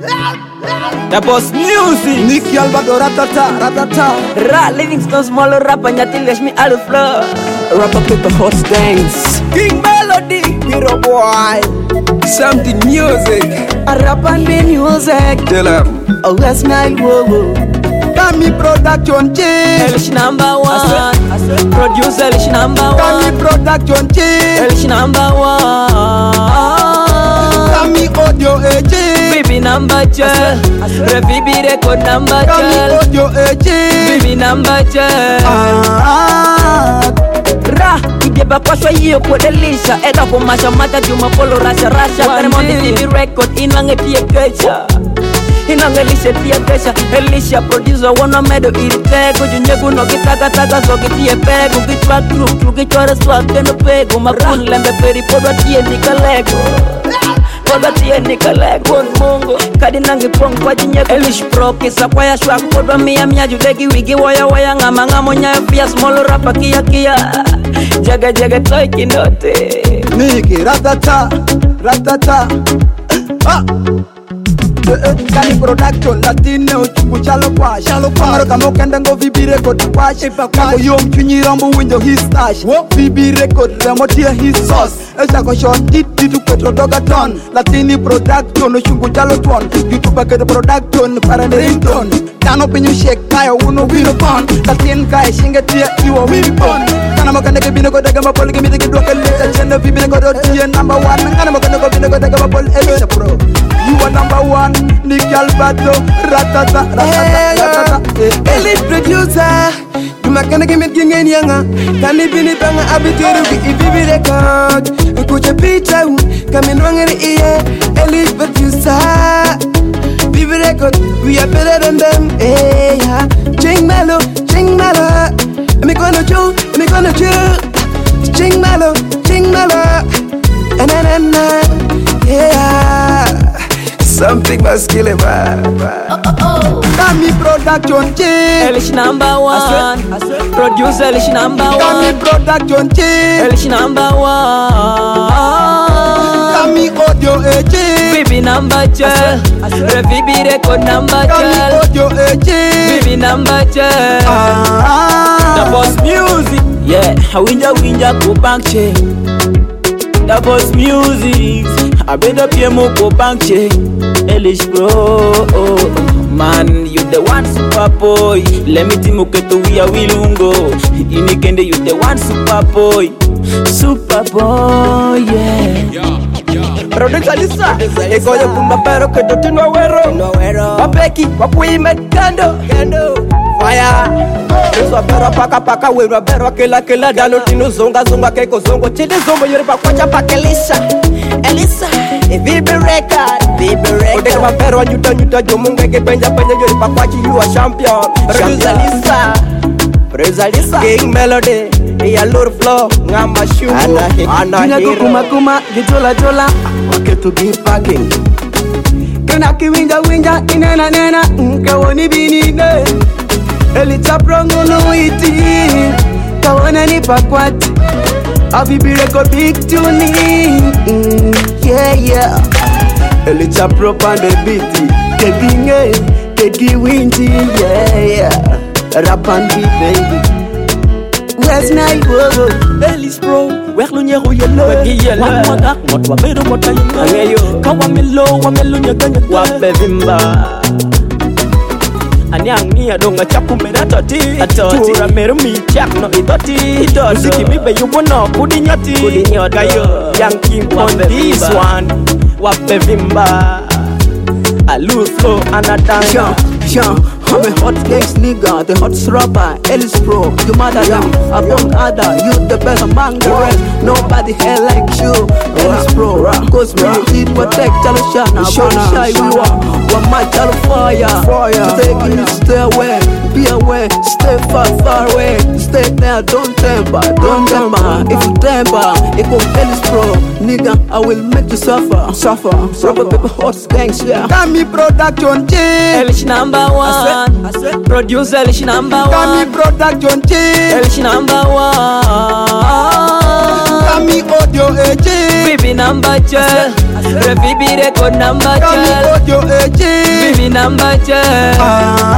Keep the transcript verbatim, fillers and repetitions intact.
The boss music. Nicky Alvaro ratata ratata. Ra Livingston small rapper nyati lesh me all flow. Rapper people hot gangs. King Melody, hero boy. Something music. A rap and be music. Tell him. Oh that's nice whoa. Kami production chief. Elish number one. Producer Elish number one. Kami production chief. Elish number one. Kami audio agent. Baby number two. Revibi record number two. Kami audio agent. Baby number two. Ah. Ra, ideba kwa shwa hiyo kwa delisha. Eda kwa masha mata juma polo rasha rasha. Karemonti T V record inange pia kecha. Inangelisha pia kesha. Elisha producer wana medo iritego. Junyegu no kitaka taka so kitie pego. Kichwa kruk kruk kichwa swag keno pego. Makun lembe peri podwa tie nikalego. Podwa tie nikalego mungo. Kadi nangi pong kwa jinyegu. Elish pro kisa kwa ya shwag podwa miya miya. Judegi wigi waya waya ngama ngamo nyayo pia. Small rapa kia kia. Jaga jaga toy kinote. Nicky ratata ratata. Ah. Kani production latino chuku chalo kwa chalo kwa maro kamo kenda ngo vibi record kwa shepa kwa yom chunyi rambo window his stash vibi record ramo tia his sauce esa ko shot dit dit petro doga ton latini production chuku chalo ton youtube ke production para rington tano pinyu shake kayo uno wino pon latin kai shinga tia iwo wibi pon kana mo kanda ke bino ko daga ma pol ke mi de do ke leta chendo vibi ko do tia number one kana mo kanda ko bino ko daga ma pol Elisha pro. You are number one, Nicky Alvaro, ratata, ratata, ratata. Elite producer, you makana give me king and younger. Can you be banga abitiru ki ibi record? You put your picture, come in wrong in the ear. Elite producer, Bibi record, we are better than them. Hey, yeah, Ching Malo, Ching Malo. Me gonna chew, me gonna chew. Ching Malo, Ching Malo. And then and yeah. Something must kill him. Kami production chief. Elish number one. Producer Elish number one. Kami production chief. Elish number one. Kami audio agent. Baby number two. Revibi record number two. Kami audio agent. Baby number two. The boss music. Yeah, winja winja go bank check. The boss music. I better pay more go bank check. Elish bro, oh, man, you the one super boy. Let me tell you to we are wilungo. Inikende you the one super boy, super boy, yeah. Producer Lisa, ego ya kumba pero que do tino wero, no wero. Wapeki, wapui metando, kendo, fire. Eso pero paka paka wero pero kila kila dalo tino zonga zonga keko zongo chile zongo yore pa kwacha pa Elisha, Elisha. Vibi record, Vibi record. Ode kama pero nyuta nyuta jomunga ke penja penja yori pa kwachi you a champion. Producer Lisa, Producer Lisa. King Melody, ya lure flow ngamba shoe. Ana hero. Kuma kuma gitola tola, wake to give packing. Kana kiwinja winja inena nena, kawoni bini ne. Elita prongo no iti, kawona ni pakwati. Vibi record big tuning, mm, yeah yeah. Elita prop and the beat, kegi nge, kegi windy, yeah yeah. Rap and beat baby. Where's night whoa? Elish pro, where lunyero yellow, yellow. Wamada, what wabedo what I know. Kawa melo, wamelo nyaganya, wabevimba. Anyang ni adonga chapu mera toti Tura meru mi chak no idoti Musiki mi be yubo no kudi nyoti Kudi nyoti Kayo Young King on this one Wape vimba Alu flow anadanga Sean, Sean, I'm a hot gangs nigga, the hot rapper, Elish Pro. You mother them, among other, you the best among the rest. Nobody hell like you, Elish Pro. Cause when you eat what take Jalashana, show shy we want. One my jalo fire, fire. Take it, stay away, be away, stay far, far away. Stay there, don't temper, don't temper. If you temper, it go Elish Pro. Nigga, I will make you suffer, suffer. Proper people hot gangs, yeah. Kami production chief. Elish number one. Producer Elish number one. Kami production chief. Elish number one. Kami audio agent. Baby number two. Revibi record number two. Kami audio agent. Lambache